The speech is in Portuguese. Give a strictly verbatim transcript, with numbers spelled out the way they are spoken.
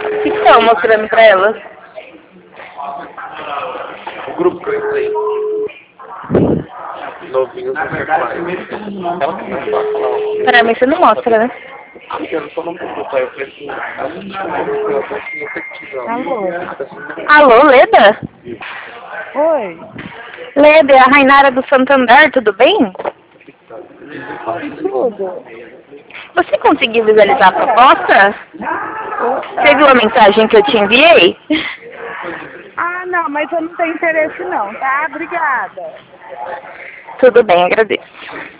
O que estão mostrando pra elas? O grupo que eu entrei. Novinhos do meu pai. Ela começou a falar. Pra mim você não mostra, né? Eu não tô no grupo, tá? Eu falei assim, eu tô assim, efetiva. Alô? Alô, Leda? Oi? Leda, é a Rainara do Santander, tudo bem? Tudo? Você conseguiu visualizar a proposta? Você viu Ah, a mensagem que eu te enviei? ah, não, mas eu não tenho interesse não, tá? Obrigada. Tudo bem, agradeço.